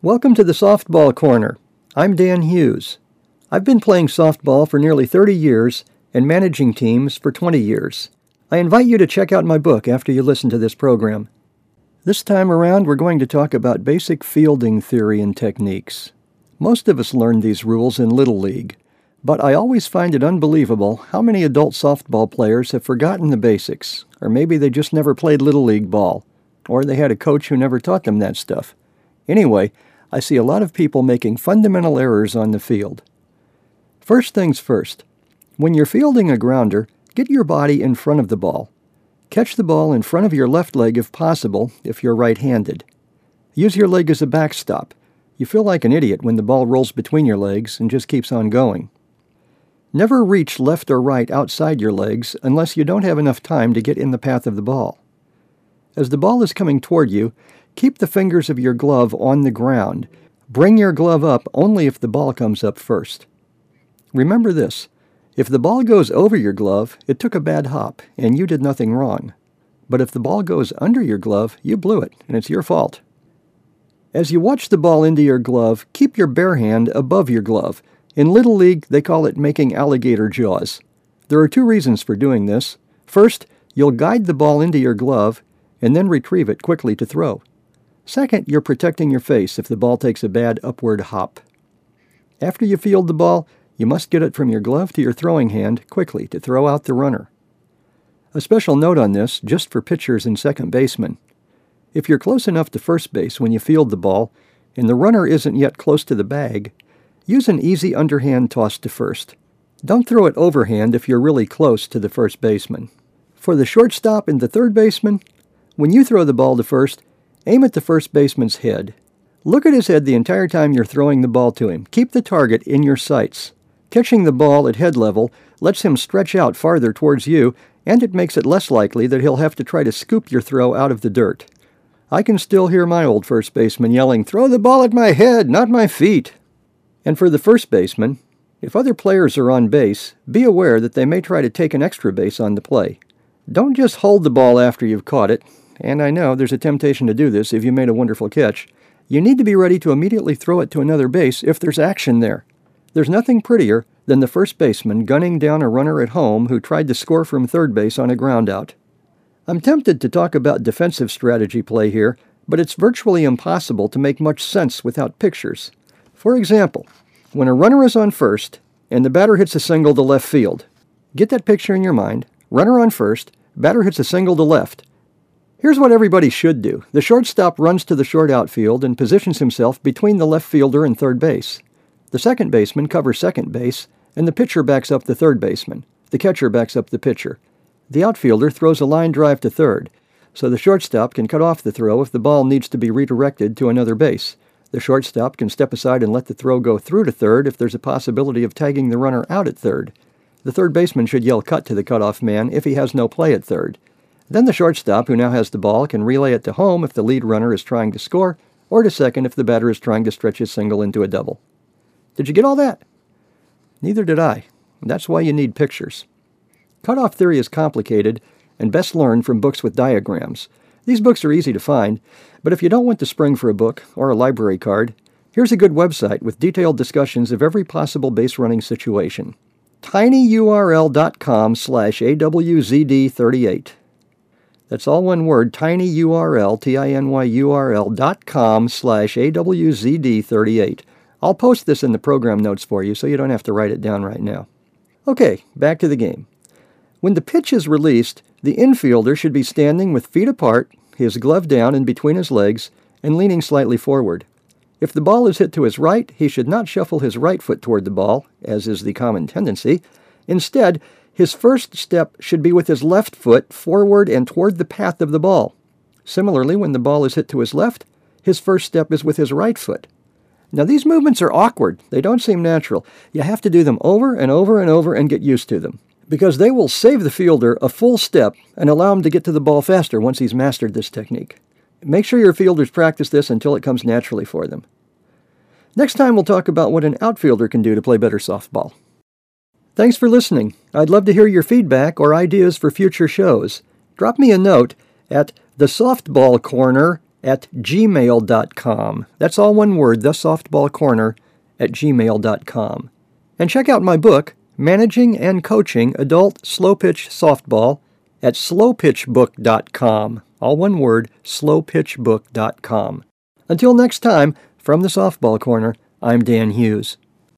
Welcome to the Softball Corner. I'm Dan Hughes. I've been playing softball for nearly 30 years and managing teams for 20 years. I invite you to check out my book after you listen to this program. This time around, we're going to talk about basic fielding theory and techniques. Most of us learned these rules in Little League, but I always find it unbelievable how many adult softball players have forgotten the basics, or maybe they just never played Little League ball, or they had a coach who never taught them that stuff. Anyway, I see a lot of people making fundamental errors on the field. First things first, when you're fielding a grounder, get your body in front of the ball. Catch the ball in front of your left leg if possible, if you're right-handed. Use your leg as a backstop. You feel like an idiot when the ball rolls between your legs and just keeps on going. Never reach left or right outside your legs unless you don't have enough time to get in the path of the ball. As the ball is coming toward you, keep the fingers of your glove on the ground. Bring your glove up only if the ball comes up first. Remember this, if the ball goes over your glove, it took a bad hop, and you did nothing wrong. But if the ball goes under your glove, you blew it, and it's your fault. As you watch the ball into your glove, keep your bare hand above your glove. In Little League, they call it making alligator jaws. There are two reasons for doing this. First, you'll guide the ball into your glove, and then retrieve it quickly to throw. Second, you're protecting your face if the ball takes a bad upward hop. After you field the ball, you must get it from your glove to your throwing hand quickly to throw out the runner. A special note on this, just for pitchers and second basemen. If you're close enough to first base when you field the ball, and the runner isn't yet close to the bag, use an easy underhand toss to first. Don't throw it overhand if you're really close to the first baseman. For the shortstop and the third baseman, when you throw the ball to first, aim at the first baseman's head. Look at his head the entire time you're throwing the ball to him. Keep the target in your sights. Catching the ball at head level lets him stretch out farther towards you, and it makes it less likely that he'll have to try to scoop your throw out of the dirt. I can still hear my old first baseman yelling, "Throw the ball at my head, not my feet!" And for the first baseman, if other players are on base, be aware that they may try to take an extra base on the play. Don't just hold the ball after you've caught it, and I know there's a temptation to do this if you made a wonderful catch. You need to be ready to immediately throw it to another base if there's action there. There's nothing prettier than the first baseman gunning down a runner at home who tried to score from third base on a groundout. I'm tempted to talk about defensive strategy play here, but it's virtually impossible to make much sense without pictures. For example, when a runner is on first and the batter hits a single to left field, get that picture in your mind. Runner on first, batter hits a single to left. Here's what everybody should do. The shortstop runs to the short outfield and positions himself between the left fielder and third base. The second baseman covers second base, and the pitcher backs up the third baseman. The catcher backs up the pitcher. The outfielder throws a line drive to third, so the shortstop can cut off the throw if the ball needs to be redirected to another base. The shortstop can step aside and let the throw go through to third if there's a possibility of tagging the runner out at third. The third baseman should yell cut to the cutoff man if he has no play at third. Then the shortstop, who now has the ball, can relay it to home if the lead runner is trying to score, or to second if the batter is trying to stretch his single into a double. Did you get all that? Neither did I. That's why you need pictures. Cutoff theory is complicated and best learned from books with diagrams. These books are easy to find, but if you don't want to spring for a book or a library card, here's a good website with detailed discussions of every possible base running situation. tinyurl.com/AWZD38. That's all one word, tinyurl, tinyurl.com/AWZD38. I'll post this in the program notes for you so you don't have to write it down right now. Okay, back to the game. When the pitch is released, the infielder should be standing with feet apart, his glove down in between his legs, and leaning slightly forward. If the ball is hit to his right, he should not shuffle his right foot toward the ball, as is the common tendency. Instead, his first step should be with his left foot forward and toward the path of the ball. Similarly, when the ball is hit to his left, his first step is with his right foot. Now, these movements are awkward. They don't seem natural. You have to do them over and over and over and get used to them, because they will save the fielder a full step and allow him to get to the ball faster once he's mastered this technique. Make sure your fielders practice this until it comes naturally for them. Next time, we'll talk about what an outfielder can do to play better softball. Thanks for listening. I'd love to hear your feedback or ideas for future shows. Drop me a note at thesoftballcorner at gmail.com. That's all one word, thesoftballcorner at gmail.com. And check out my book, Managing and Coaching Adult Slow Pitch Softball, at slowpitchbook.com. All one word, slowpitchbook.com. Until next time, from the Softball Corner, I'm Dan Hughes.